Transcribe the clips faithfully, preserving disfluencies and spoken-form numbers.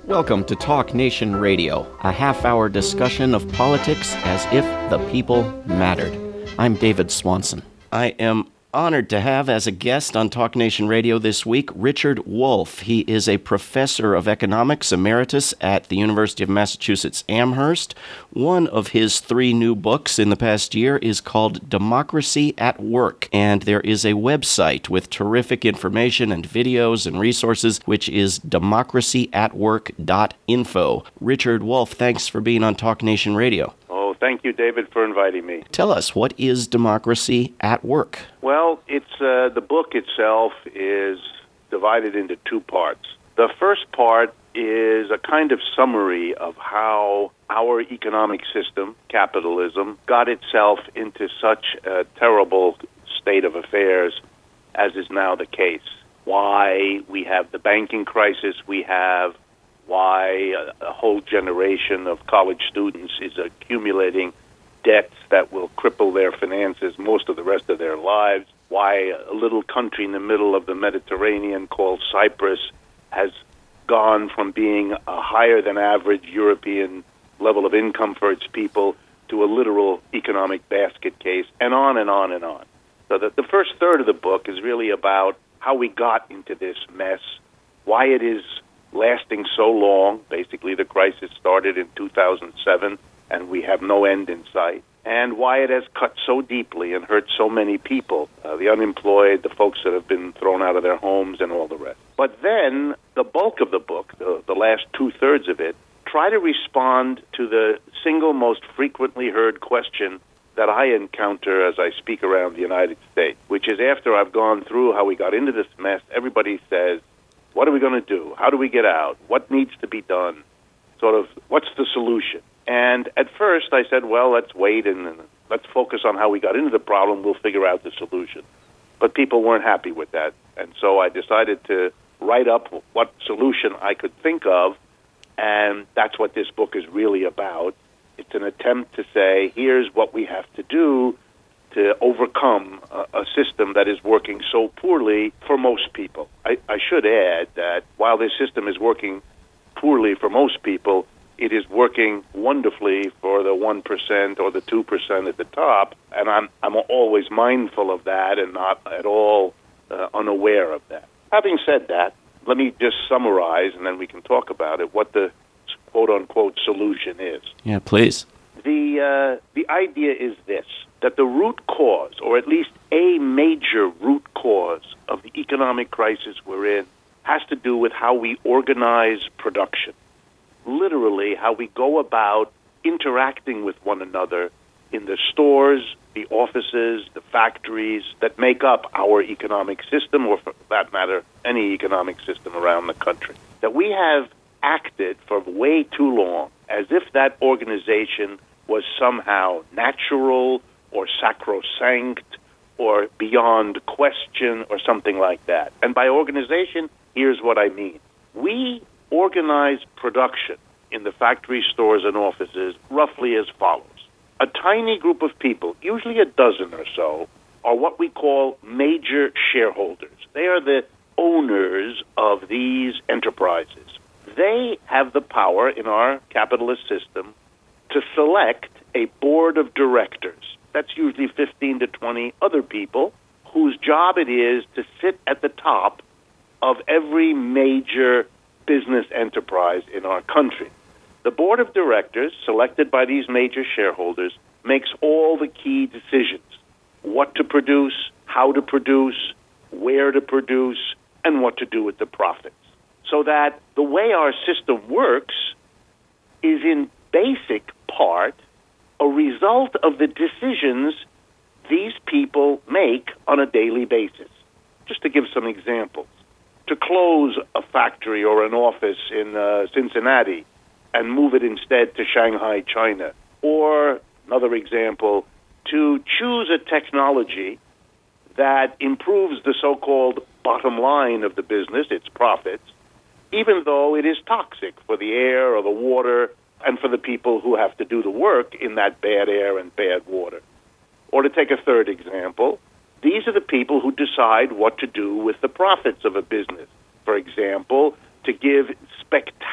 Welcome to Talk Nation Radio, a half-hour discussion of politics as if the people mattered. I'm David Swanson. I am honored to have as a guest on Talk Nation Radio this week Richard Wolff. He is a professor of economics emeritus at the University of Massachusetts Amherst. One of his three new books in the past year is called Democracy at Work, and there is a website with terrific information and videos and resources, which is democracy at work dot info. Richard Wolff, thanks for being on Talk Nation Radio. Thank you, David, for inviting me. Tell us, what is Democracy at Work? Well, it's uh, the book itself is divided into two parts. The first part is a kind of summary of how our economic system, capitalism, got itself into such a terrible state of affairs as is now the case. Why we have the banking crisis we have, why a, a whole generation of college students is accumulating debts that will cripple their finances most of the rest of their lives, why a little country in the middle of the Mediterranean called Cyprus has gone from being a higher than average European level of income for its people to a literal economic basket case, and on and on and on. So the, the first third of the book is really about how we got into this mess, why it is lasting so long. Basically, the crisis started in two thousand seven, and we have no end in sight, and why it has cut so deeply and hurt so many people, uh, the unemployed, the folks that have been thrown out of their homes, and all the rest. But then the bulk of the book, the, the last two-thirds of it, try to respond to the single most frequently heard question that I encounter as I speak around the United States, which is, after I've gone through how we got into this mess, everybody says, what are we going to do? How do we get out? What needs to be done? Sort of, what's the solution? And at first I said, well, let's wait and let's focus on how we got into the problem. We'll figure out the solution. But people weren't happy with that. And so I decided to write up what solution I could think of, and that's what this book is really about. It's an attempt to say, here's what we have to do to overcome a, a system that is working so poorly for most people. I, I should add that while this system is working poorly for most people, it is working wonderfully for the one percent or the two percent at the top, and I'm, I'm always mindful of that and not at all uh, unaware of that. Having said that, let me just summarize, and then we can talk about it, what the quote-unquote solution is. Yeah, please. The, uh, the idea is this, that the root cause, or at least a major root cause of the economic crisis we're in, has to do with how we organize production. Literally, how we go about interacting with one another in the stores, the offices, the factories that make up our economic system, or for that matter, any economic system around the country. That we have acted for way too long as if that organization was somehow natural or sacrosanct or beyond question or something like that. And by organization, here's what I mean. We organize production in the factory, stores, and offices roughly as follows. A tiny group of people, usually a dozen or so, are what we call major shareholders. They are the owners of these enterprises. They have the power in our capitalist system to select a board of directors. That's usually fifteen to twenty other people whose job it is to sit at the top of every major business enterprise in our country. The board of directors, selected by these major shareholders, makes all the key decisions: what to produce, how to produce, where to produce, and what to do with the profits. So that the way our system works is in basic part a result of the decisions these people make on a daily basis. Just to give some examples. To close a factory or an office in uh, Cincinnati and move it instead to Shanghai, China. Or, another example, to choose a technology that improves the so-called bottom line of the business, its profits, even though it is toxic for the air or the water and for the people who have to do the work in that bad air and bad water. Or to take a third example, these are the people who decide what to do with the profits of a business. For example, to give spectacular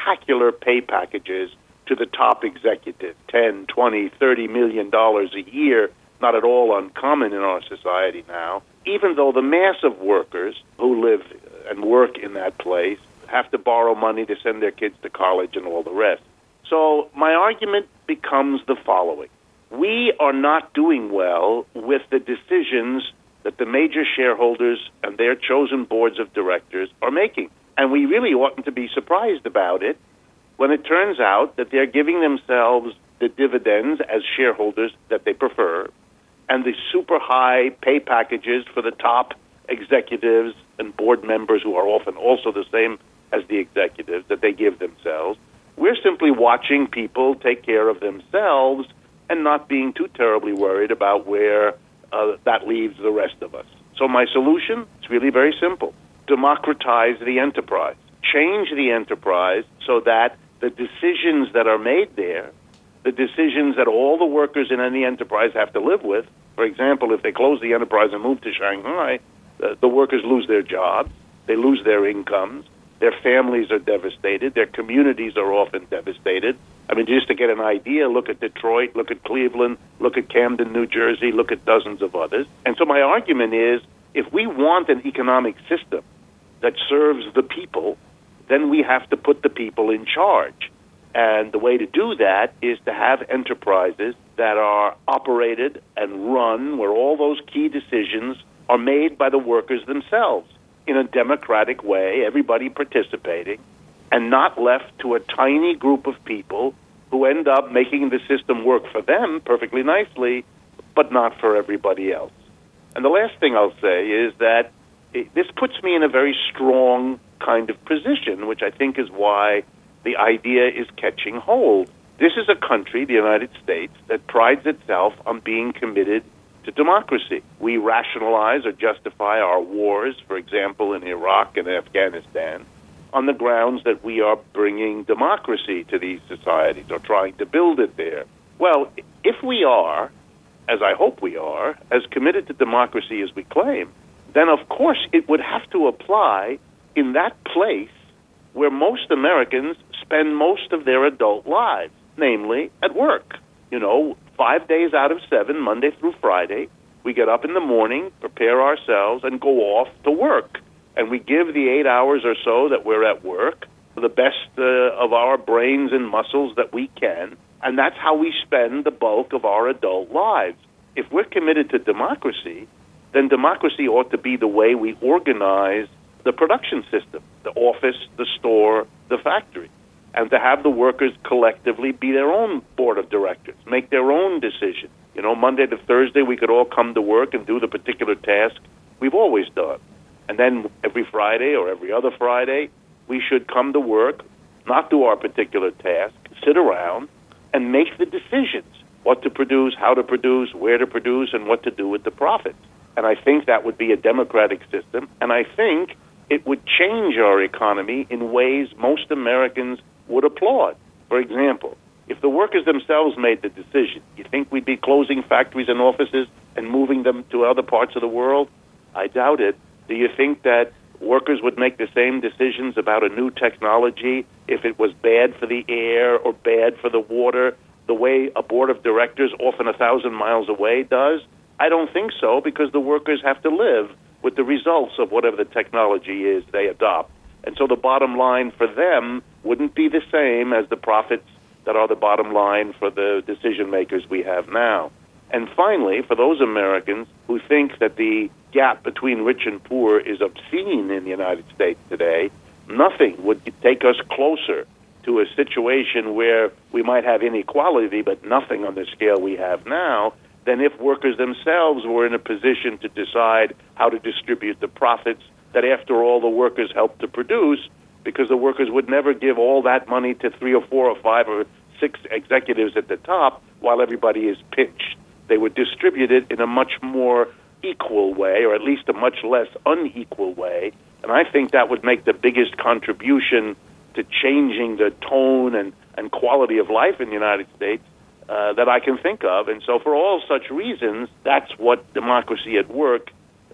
spectacular pay packages to the top executive, ten, twenty, thirty million dollars a year, not at all uncommon in our society now, even though the mass of workers who live and work in that place have to borrow money to send their kids to college and all the rest. So my argument becomes the following. We are not doing well with the decisions that the major shareholders and their chosen boards of directors are making. And we really oughtn't to be surprised about it when it turns out that they're giving themselves the dividends as shareholders that they prefer and the super high pay packages for the top executives and board members who are often also the same as the executives that they give themselves. We're simply watching people take care of themselves and not being too terribly worried about where uh, that leaves the rest of us. So my solution is really very simple. Democratize the enterprise. Change the enterprise so that the decisions that are made there, the decisions that all the workers in any enterprise have to live with, for example, if they close the enterprise and move to Shanghai, the, the workers lose their jobs, they lose their incomes, their families are devastated, their communities are often devastated. I mean, just to get an idea, look at Detroit, look at Cleveland, look at Camden, New Jersey, look at dozens of others. And so my argument is, if we want an economic system that serves the people, then we have to put the people in charge. And the way to do that is to have enterprises that are operated and run where all those key decisions are made by the workers themselves in a democratic way, everybody participating, and not left to a tiny group of people who end up making the system work for them perfectly nicely, but not for everybody else. And the last thing I'll say is that it, this puts me in a very strong kind of position, which I think is why the idea is catching hold. This is a country, the United States, that prides itself on being committed to democracy. We rationalize or justify our wars, for example, in Iraq and Afghanistan, on the grounds that we are bringing democracy to these societies or trying to build it there. Well, if we are, as I hope we are, as committed to democracy as we claim, then of course it would have to apply in that place where most Americans spend most of their adult lives, namely at work. You know, five days out of seven, Monday through Friday, we get up in the morning, prepare ourselves, and go off to work. And we give the eight hours or so that we're at work the best uh, of our brains and muscles that we can, and that's how we spend the bulk of our adult lives. If we're committed to democracy, then democracy ought to be the way we organize the production system, the office, the store, the factory, and to have the workers collectively be their own board of directors, make their own decision. You know, Monday to Thursday, we could all come to work and do the particular task we've always done. And then every Friday or every other Friday, we should come to work, not do our particular task, sit around and make the decisions, what to produce, how to produce, where to produce, and what to do with the profits. And I think that would be a democratic system, and I think it would change our economy in ways most Americans would applaud. For example, if the workers themselves made the decision, you think we'd be closing factories and offices and moving them to other parts of the world? I doubt it. Do you think that workers would make the same decisions about a new technology if it was bad for the air or bad for the water, the way a board of directors often a thousand miles away does? I don't think so, because the workers have to live with the results of whatever the technology is they adopt. And so the bottom line for them wouldn't be the same as the profits that are the bottom line for the decision makers we have now. And finally, for those Americans who think that the gap between rich and poor is obscene in the United States today, nothing would take us closer to a situation where we might have inequality, but nothing on the scale we have now, than if workers themselves were in a position to decide how to distribute the profits that, after all, the workers helped to produce, because the workers would never give all that money to three or four or five or six executives at the top while everybody is pinched. They would distribute it in a much more equal way, or at least a much less unequal way, and I think that would make the biggest contribution to changing the tone and, and quality of life in the United States uh, that I can think of. And so for all such reasons, that's what Democracy at Work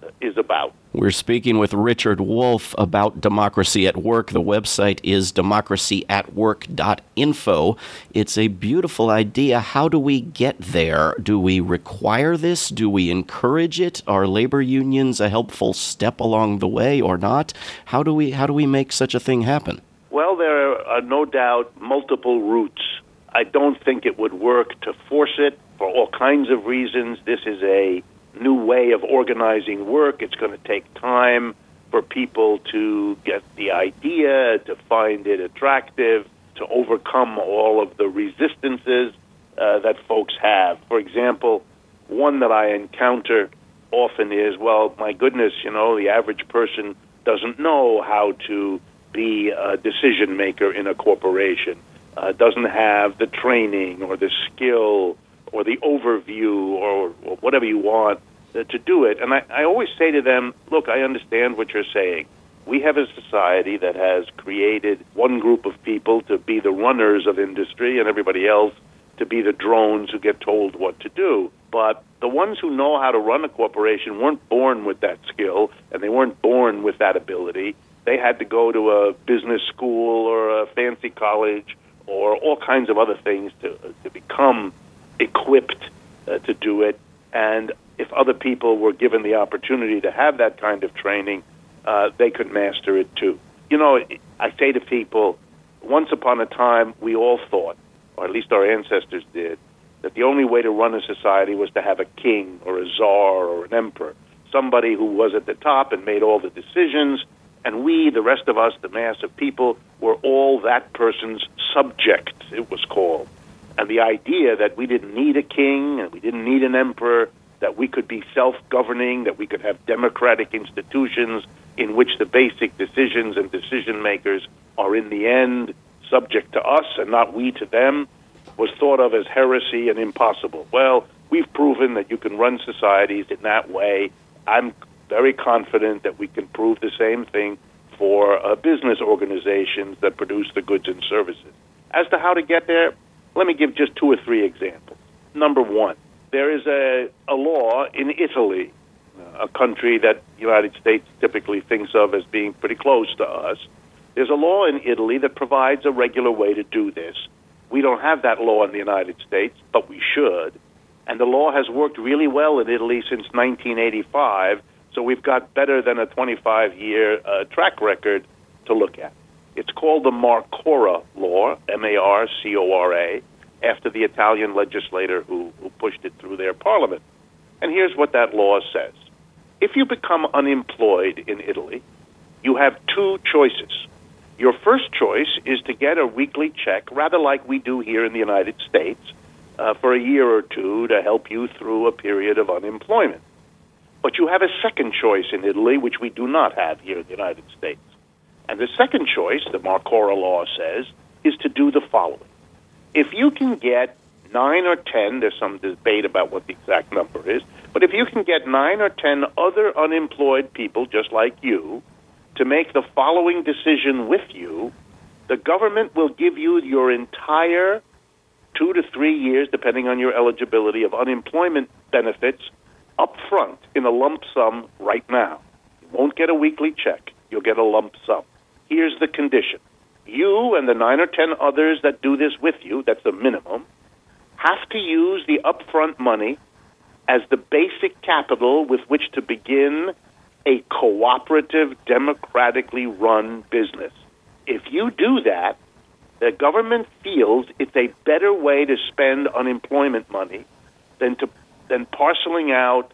is about. We're speaking with Richard Wolff about democracy at work. The website is democracy at work dot info. It's a beautiful idea. How do we get there? Do we require this? Do we encourage it? Are labor unions a helpful step along the way or not? How do we how do we make such a thing happen? Well, there are no doubt multiple routes. I don't think it would work to force it for all kinds of reasons. This is a new way of organizing work. It's going to take time for people to get the idea, to find it attractive, to overcome all of the resistances uh, that folks have. For example, one that I encounter often is, well, my goodness, you know, the average person doesn't know how to be a decision maker in a corporation, uh, doesn't have the training or the skill or the overview or, or whatever you want uh, to do it. And I, I always say to them, look, I understand what you're saying. We have a society that has created one group of people to be the runners of industry and everybody else to be the drones who get told what to do. But the ones who know how to run a corporation weren't born with that skill, and they weren't born with that ability. They had to go to a business school or a fancy college or all kinds of other things to, to become equipped uh, to do it. And if other people were given the opportunity to have that kind of training, uh, they could master it too. You know, I say to people, once upon a time, we all thought, or at least our ancestors did, that the only way to run a society was to have a king or a czar or an emperor, somebody who was at the top and made all the decisions, and we, the rest of us, the mass of people, were all that person's subject, it was called. And the idea that we didn't need a king and we didn't need an emperor, that we could be self-governing, that we could have democratic institutions in which the basic decisions and decision-makers are in the end subject to us and not we to them, was thought of as heresy and impossible. Well, we've proven that you can run societies in that way. I'm very confident that we can prove the same thing for uh, business organizations that produce the goods and services. As to how to get there, let me give just two or three examples. Number one, there is a, a law in Italy, a country that the United States typically thinks of as being pretty close to us. There's a law in Italy that provides a regular way to do this. We don't have that law in the United States, but we should. And the law has worked really well in Italy since nineteen eighty-five, so we've got better than a twenty-five-year uh, track record to look at. It's called the Marcora Law, M A R C O R A, after the Italian legislator who, who pushed it through their parliament. And here's what that law says. If you become unemployed in Italy, you have two choices. Your first choice is to get a weekly check, rather like we do here in the United States, uh, for a year or two to help you through a period of unemployment. But you have a second choice in Italy, which we do not have here in the United States. And the second choice, the Marcora Law says, is to do the following. If you can get nine or ten, there's some debate about what the exact number is, but if you can get nine or ten other unemployed people just like you to make the following decision with you, the government will give you your entire two to three years, depending on your eligibility, of unemployment benefits up front in a lump sum right now. You won't get a weekly check. You'll get a lump sum. Here's the condition. You and the nine or ten others that do this with you, that's the minimum, have to use the upfront money as the basic capital with which to begin a cooperative, democratically run business. If you do that, the government feels it's a better way to spend unemployment money than to than parceling out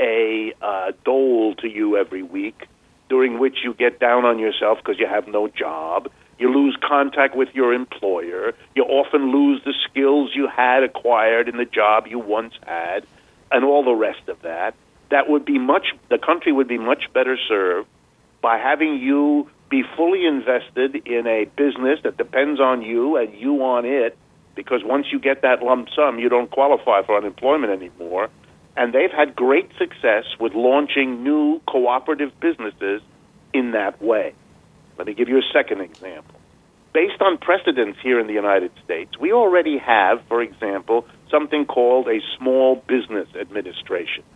a uh, dole to you every week, during which you get down on yourself because you have no job. You lose contact with your employer. You often lose the skills you had acquired in the job you once had, and all the rest of that. That would be much, the country would be much better served by having you be fully invested in a business that depends on you and you on it, because once you get that lump sum, you don't qualify for unemployment anymore. And they've had great success with launching new cooperative businesses in that way. Let me give you a second example. Based on precedents here in the United States, we already have, for example, something called a Small Business Administration.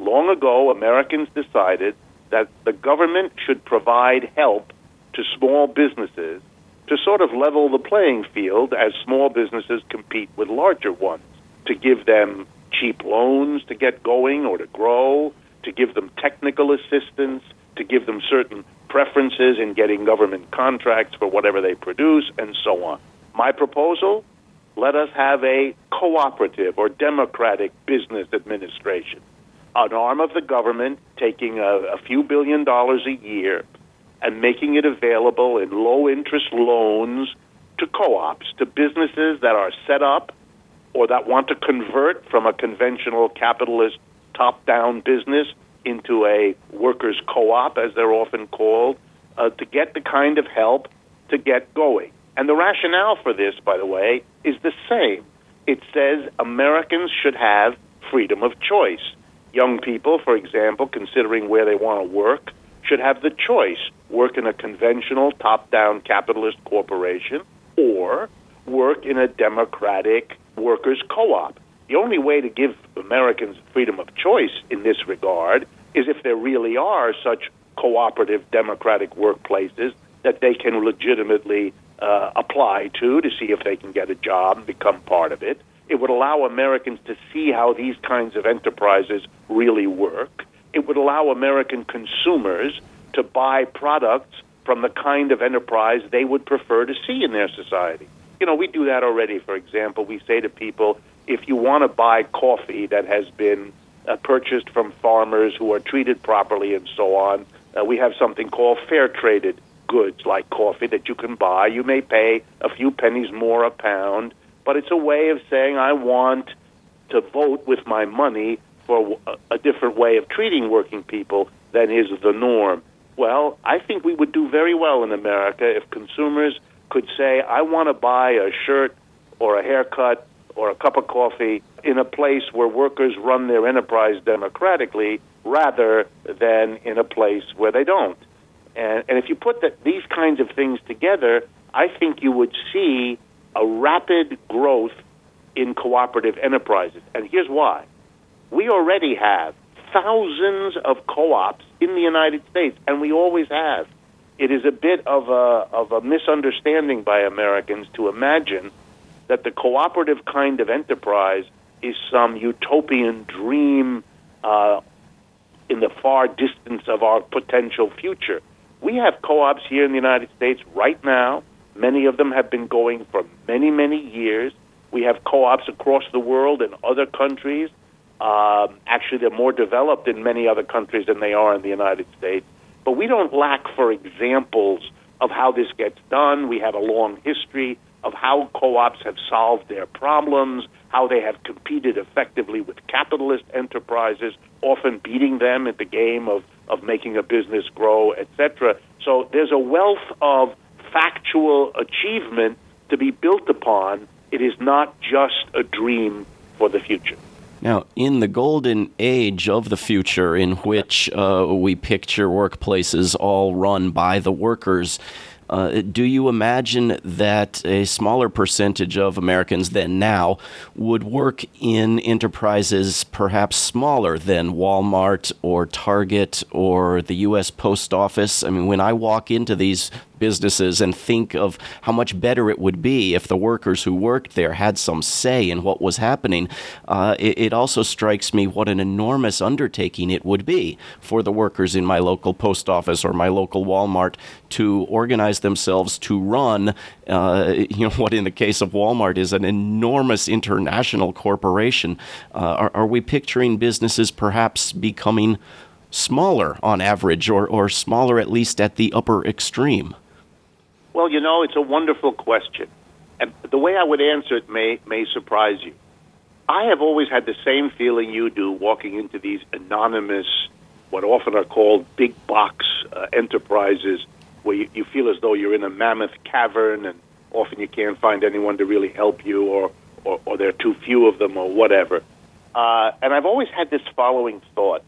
long ago, Americans decided that the government should provide help to small businesses to sort of level the playing field as small businesses compete with larger ones, to give them cheap loans to get going or to grow, to give them technical assistance, to give them certain preferences in getting government contracts for whatever they produce, and so on. My proposal, let us have a cooperative or democratic business administration, an arm of the government taking a, a few billion dollars a year and making it available in low-interest loans to co-ops, to businesses that are set up or that want to convert from a conventional capitalist top-down business into a workers' co-op, as they're often called, uh, to get the kind of help to get going. And the rationale for this, by the way, is the same. It says Americans should have freedom of choice. Young people, for example, considering where they want to work, should have the choice: work in a conventional top-down capitalist corporation or work in a democratic workers' co-op. The only way to give Americans freedom of choice in this regard is if there really are such cooperative democratic workplaces that they can legitimately uh, apply to to see if they can get a job and become part of it. It would allow Americans to see how these kinds of enterprises really work. It would allow American consumers to buy products from the kind of enterprise they would prefer to see in their society. You know, we do that already. For example, we say to people, if you want to buy coffee that has been uh, purchased from farmers who are treated properly and so on, uh, we have something called fair-traded goods like coffee that you can buy. You may pay a few pennies more a pound, but it's a way of saying I want to vote with my money for a, a different way of treating working people than is the norm. Well, I think we would do very well in America if consumers could say, I want to buy a shirt or a haircut or a cup of coffee in a place where workers run their enterprise democratically rather than in a place where they don't. And, and if you put the, these kinds of things together, I think you would see a rapid growth in cooperative enterprises. And here's why. We already have thousands of co-ops in the United States, and we always have. It is a bit of a, of a misunderstanding by Americans to imagine that the cooperative kind of enterprise is some utopian dream uh, in the far distance of our potential future. We have co-ops here in the United States right now. Many of them have been going for many, many years. We have co-ops across the world in other countries. Um, actually, they're more developed in many other countries than they are in the United States. But we don't lack for examples of how this gets done. We have a long history of how co-ops have solved their problems, how they have competed effectively with capitalist enterprises, often beating them at the game of, of making a business grow, et cetera. So there's a wealth of factual achievement to be built upon. It is not just a dream for the future. Now, in the golden age of the future, in which uh, we picture workplaces all run by the workers, uh, do you imagine that a smaller percentage of Americans than now would work in enterprises perhaps smaller than Walmart or Target or the U S Post Office? I mean, when I walk into these businesses and think of how much better it would be if the workers who worked there had some say in what was happening, uh, it, it also strikes me what an enormous undertaking it would be for the workers in my local post office or my local Walmart to organize themselves to run, uh, you know, what in the case of Walmart is an enormous international corporation. Uh, are, are we picturing businesses perhaps becoming smaller on average, or, or smaller at least at the upper extreme? Well, you know, it's a wonderful question. And the way I would answer it may may surprise you. I have always had the same feeling you do walking into these anonymous, what often are called big box uh, enterprises, where you, you feel as though you're in a mammoth cavern and often you can't find anyone to really help you, or, or, or there are too few of them or whatever. Uh, and I've always had this following thought.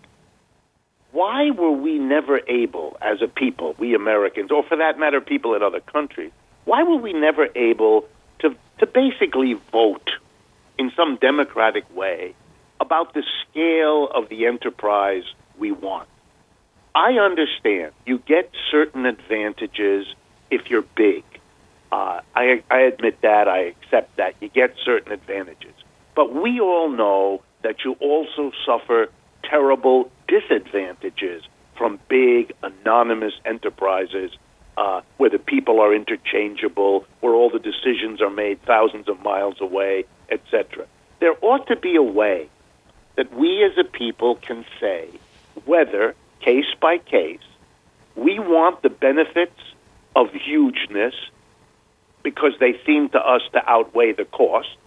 Why were we never able, as a people, we Americans, or for that matter, people in other countries, why were we never able to to basically vote in some democratic way about the scale of the enterprise we want. I understand you get certain advantages if you're big. Uh, I, I admit that. I accept that. You get certain advantages. But we all know that you also suffer terrible disadvantages from big, anonymous enterprises uh, where the people are interchangeable, where all the decisions are made thousands of miles away, et cetera. There ought to be a way that we as a people can say whether, case by case, we want the benefits of hugeness because they seem to us to outweigh the costs,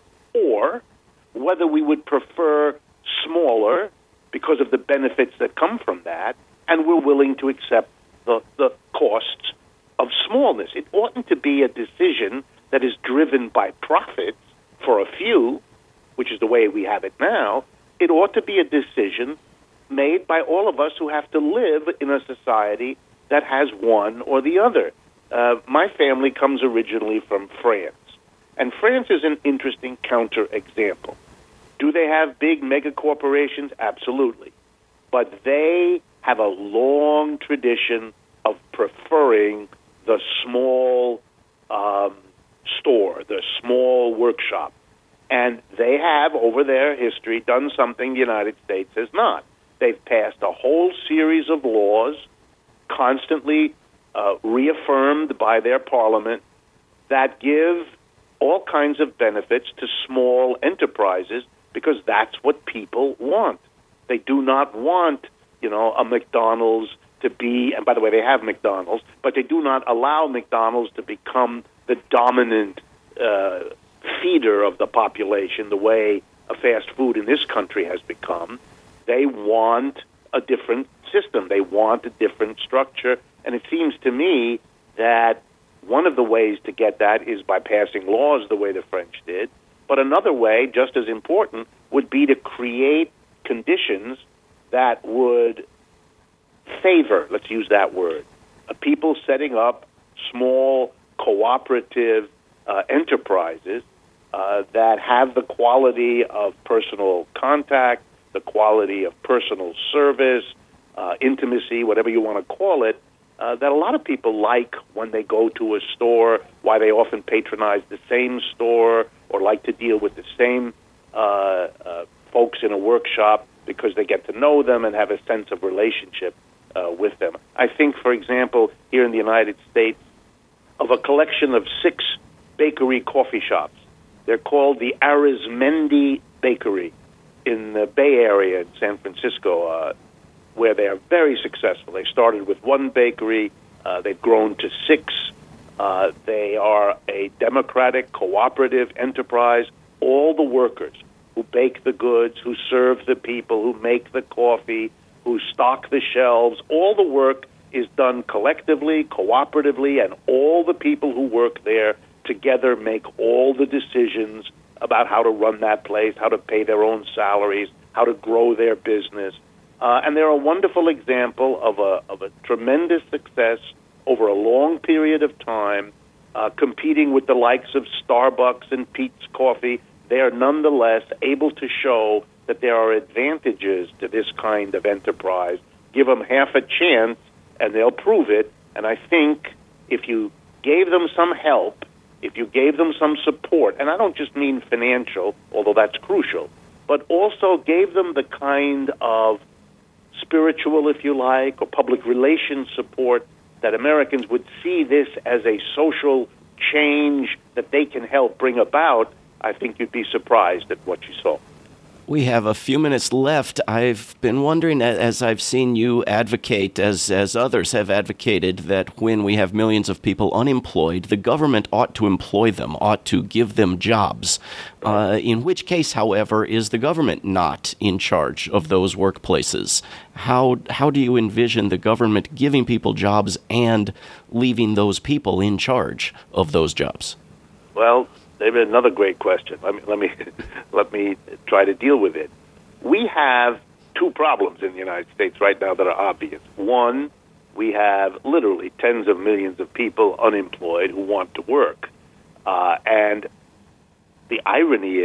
or whether we would prefer smaller because of the benefits that come from that, and we're willing to accept the, the costs of smallness. It oughtn't to be a decision that is driven by profits for a few, which is the way we have it now. It ought to be a decision made by all of us who have to live in a society that has one or the other. Uh, my family comes originally from France, and France is an interesting counterexample. Do they have big mega corporations? Absolutely. But they have a long tradition of preferring the small um, store, the small workshop. And they have, over their history, done something the United States has not. They've passed a whole series of laws, constantly uh, reaffirmed by their parliament, that give all kinds of benefits to small enterprises because that's what people want. They do not want, you know, a McDonald's to be, and by the way, they have McDonald's, but they do not allow McDonald's to become the dominant uh, feeder of the population the way a fast food in this country has become. They want a different system. They want a different structure. And it seems to me that one of the ways to get that is by passing laws the way the French did. But another way, just as important, would be to create conditions that would favor, let's use that word, uh, people setting up small cooperative uh, enterprises uh, that have the quality of personal contact, the quality of personal service, uh, intimacy, whatever you want to call it, uh, that a lot of people like when they go to a store, why they often patronize the same store or like to deal with the same uh, uh, folks in a workshop because they get to know them and have a sense of relationship uh, with them. I think, for example, here in the United States, of a collection of six bakery coffee shops. They're called the Arizmendi Bakery in the Bay Area in San Francisco, uh, where they are very successful. They started with one bakery. Uh, they've grown to six. Uh, they are a democratic, cooperative enterprise. All the workers who bake the goods, who serve the people, who make the coffee, who stock the shelves, all the work is done collectively, cooperatively, and all the people who work there together make all the decisions about how to run that place, how to pay their own salaries, how to grow their business. Uh, and they're a wonderful example of a, of a tremendous success over a long period of time, uh, competing with the likes of Starbucks and Peet's Coffee. They are nonetheless able to show that there are advantages to this kind of enterprise. Give them half a chance, and they'll prove it. And I think if you gave them some help, if you gave them some support, and I don't just mean financial, although that's crucial, but also gave them the kind of spiritual, if you like, or public relations support that Americans would see this as a social change that they can help bring about, I think you'd be surprised at what you saw. We have a few minutes left. I've been wondering, as I've seen you advocate, as as others have advocated, that when we have millions of people unemployed, the government ought to employ them, ought to give them jobs. Uh, in which case, however, is the government not in charge of those workplaces? How how do you envision the government giving people jobs and leaving those people in charge of those jobs? Well, David, another great question. Let me let me let me try to deal with it. We have two problems in the United States right now that are obvious. One, we have literally tens of millions of people unemployed who want to work, uh, and the irony is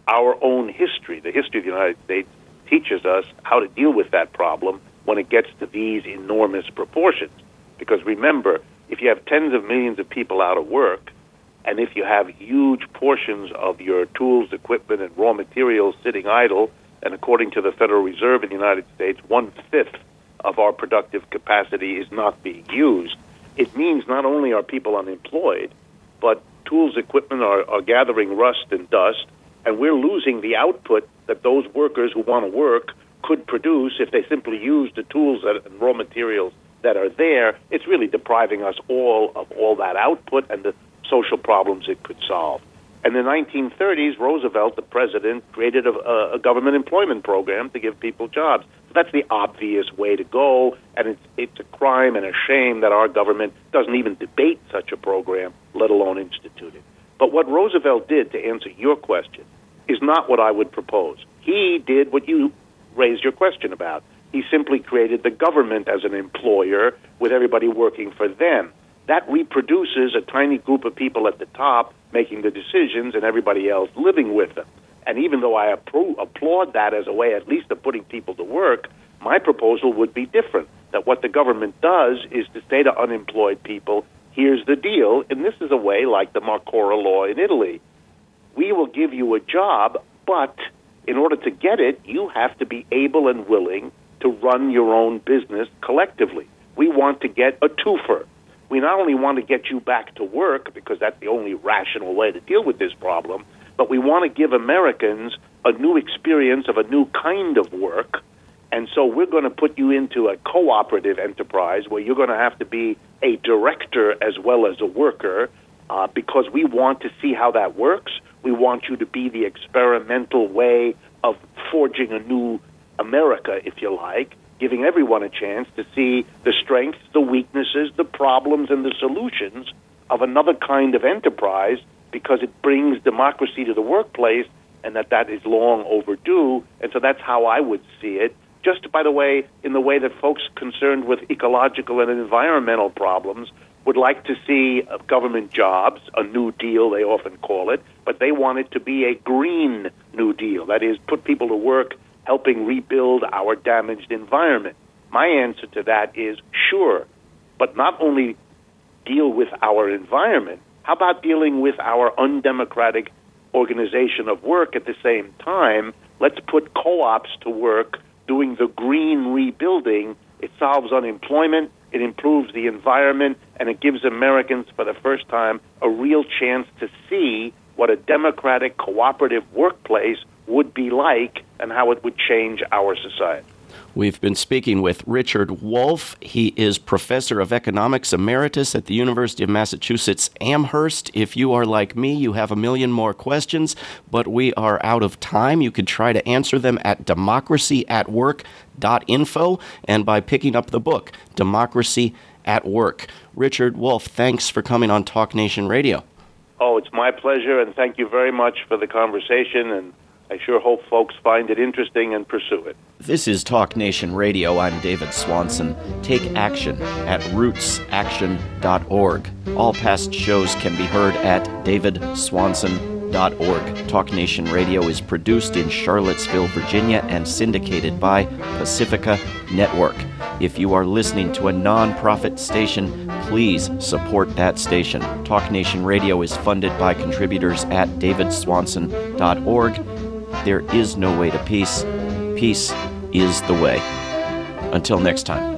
our own history, the history of the United States, teaches us how to deal with that problem when it gets to these enormous proportions. Because remember, if you have tens of millions of people out of work, and if you have huge portions of your tools, equipment, and raw materials sitting idle, and according to the Federal Reserve in the United States, one-fifth of our productive capacity is not being used, it means not only are people unemployed, but tools, equipment are, are gathering rust and dust, and we're losing the output that those workers who want to work could produce if they simply use the tools and raw materials that are there. It's really depriving us all of all that output and the social problems it could solve. And in the nineteen thirties, Roosevelt, the president, created a, a government employment program to give people jobs. So that's the obvious way to go, and it's, it's a crime and a shame that our government doesn't even debate such a program, let alone institute it. But what Roosevelt did, to answer your question, is not what I would propose. He did what you raised your question about. He simply created the government as an employer with everybody working for them. That reproduces a tiny group of people at the top making the decisions and everybody else living with them. And even though I appro- applaud that as a way at least of putting people to work, my proposal would be different, that what the government does is to say to unemployed people, here's the deal, and this is a way like the Marcora law in Italy. We will give you a job, but in order to get it, you have to be able and willing to run your own business collectively. We want to get a twofer. We not only want to get you back to work, because that's the only rational way to deal with this problem, but we want to give Americans a new experience of a new kind of work. And so we're going to put you into a cooperative enterprise where you're going to have to be a director as well as a worker, uh, because we want to see how that works. We want you to be the experimental way of forging a new America, if you like, giving everyone a chance to see the strengths, the weaknesses, the problems, and the solutions of another kind of enterprise, because it brings democracy to the workplace, and that that is long overdue. And so that's how I would see it. Just, by the way, in the way that folks concerned with ecological and environmental problems would like to see government jobs, a New Deal, they often call it, but they want it to be a green New Deal. That is, put people to work helping rebuild our damaged environment. My answer to that is sure, but not only deal with our environment, how about dealing with our undemocratic organization of work at the same time? Let's put co-ops to work doing the green rebuilding. It solves unemployment, it improves the environment, and it gives Americans, for the first time, a real chance to see what a democratic, cooperative workplace would be like and how it would change our society. We've been speaking with Richard Wolff. He is Professor of Economics Emeritus at the University of Massachusetts Amherst. If you are like me, you have a million more questions, but we are out of time. You could try to answer them at democracy at work dot info and by picking up the book, Democracy at Work. Richard Wolff, thanks for coming on Talk Nation Radio. Oh, it's my pleasure, and thank you very much for the conversation, and I sure hope folks find it interesting and pursue it. This is Talk Nation Radio. I'm David Swanson. Take action at roots action dot org. All past shows can be heard at david swanson dot org. Talk Nation Radio is produced in Charlottesville, Virginia, and syndicated by Pacifica Network. If you are listening to a non-profit station, please support that station. Talk Nation Radio is funded by contributors at david swanson dot org. There is no way to peace. Peace is the way. Until next time.